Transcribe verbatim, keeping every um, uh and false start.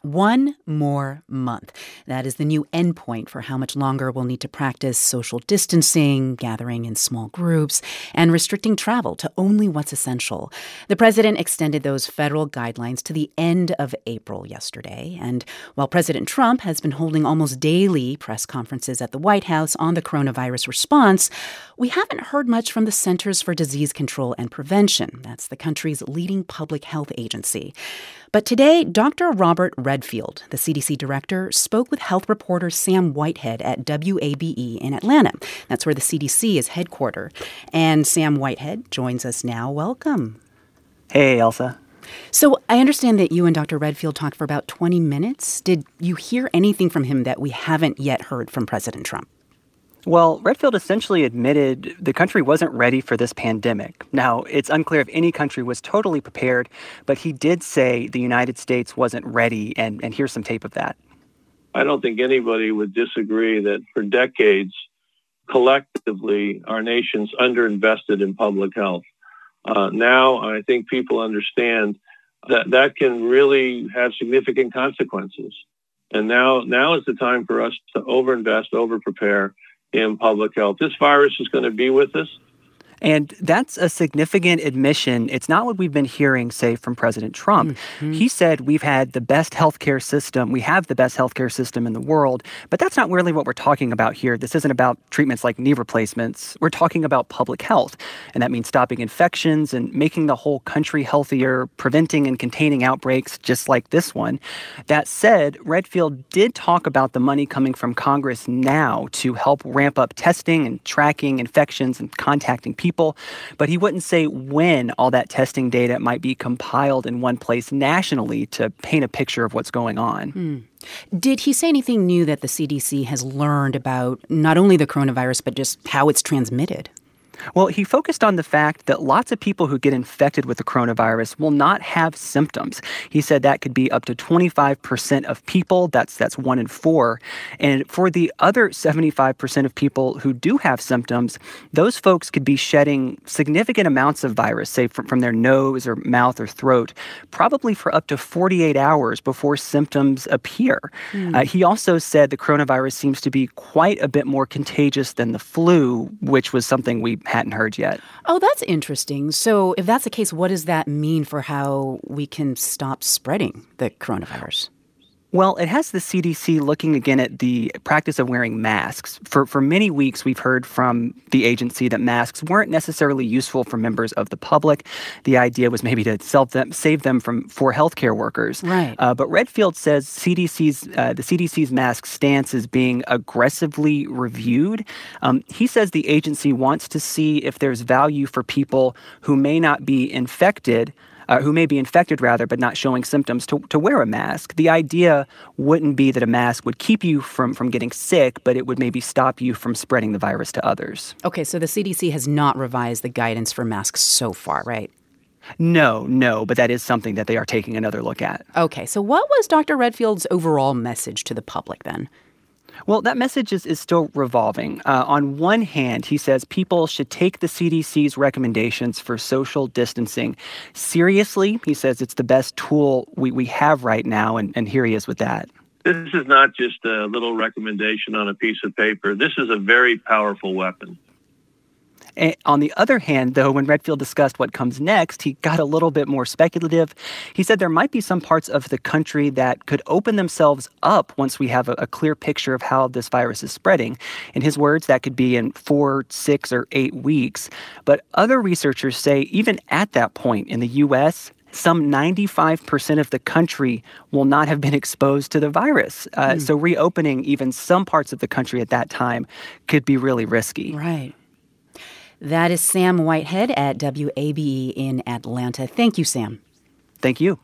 One more month. That is the new endpoint for how much longer we'll need to practice social distancing, gathering in small groups, and restricting travel to only what's essential. The president extended those federal guidelines to the end of April yesterday. And while President Trump has been holding almost daily press conferences at the White House on the coronavirus response, we haven't heard much from the Centers for Disease Control and Prevention. That's the country's leading public health agency. But today, Doctor Robert Redfield, the C D C director, spoke with health reporter Sam Whitehead at W A B E in Atlanta. That's where the C D C is headquartered. And Sam Whitehead joins us now. Welcome. Hey, Elsa. So I understand that you and Doctor Redfield talked for about twenty minutes. Did you hear anything from him that we haven't yet heard from President Trump? Well, Redfield essentially admitted the country wasn't ready for this pandemic. Now, it's unclear if any country was totally prepared, but he did say the United States wasn't ready, and, and here's some tape of that. I don't think anybody would disagree that for decades, collectively, our nation's underinvested in public health. Uh, now, I think people understand that that can really have significant consequences. And now, now is the time for us to overinvest, overprepare in public health. This virus is going to be with us. And that's a significant admission. It's not what we've been hearing, say, from President Trump. Mm-hmm. He said we've had the best healthcare system. We have the best healthcare system in the world. But that's not really what we're talking about here. This isn't about treatments like knee replacements. We're talking about public health. And that means stopping infections and making the whole country healthier, preventing and containing outbreaks just like this one. That said, Redfield did talk about the money coming from Congress now to help ramp up testing and tracking infections and contacting people. People, but he wouldn't say when all that testing data might be compiled in one place nationally to paint a picture of what's going on. Hmm. Did he say anything new that the C D C has learned about not only the coronavirus, but just how it's transmitted? Well, he focused on the fact that lots of people who get infected with the coronavirus will not have symptoms. He said that could be up to twenty-five percent of people. That's that's one in four. And for the other seventy-five percent of people who do have symptoms, those folks could be shedding significant amounts of virus, say from, from their nose or mouth or throat, probably for up to forty-eight hours before symptoms appear. Mm. Uh, he also said the coronavirus seems to be quite a bit more contagious than the flu, which was something we hadn't heard yet. Oh, that's interesting. So if that's the case, what does that mean for how we can stop spreading the coronavirus? Well, it has the C D C looking again at the practice of wearing masks. For for many weeks, we've heard from the agency that masks weren't necessarily useful for members of the public. The idea was maybe to sell them, save them from for healthcare workers. Right. Uh, but Redfield says C D C's uh, the C D C's mask stance is being aggressively reviewed. Um, he says the agency wants to see if there's value for people who may not be infected. Uh, who may be infected, rather, but not showing symptoms, to, to wear a mask. The idea wouldn't be that a mask would keep you from, from getting sick, but it would maybe stop you from spreading the virus to others. Okay, so the C D C has not revised the guidance for masks so far, right? No, no, but that is something that they are taking another look at. Okay, so what was Doctor Redfield's overall message to the public then? Well, that message is, is still revolving. Uh, on one hand, he says people should take the C D C's recommendations for social distancing seriously. He says it's the best tool we, we have right now, and, and here he is with that. This is not just a little recommendation on a piece of paper. This is a very powerful weapon. And on the other hand, though, when Redfield discussed what comes next, he got a little bit more speculative. He said there might be some parts of the country that could open themselves up once we have a, a clear picture of how this virus is spreading. In his words, that could be in four, six, or eight weeks. But other researchers say even at that point in the U S, some ninety-five percent of the country will not have been exposed to the virus. Uh, mm. So reopening even some parts of the country at that time could be really risky. Right. That is Sam Whitehead at W A B E in Atlanta. Thank you, Sam. Thank you.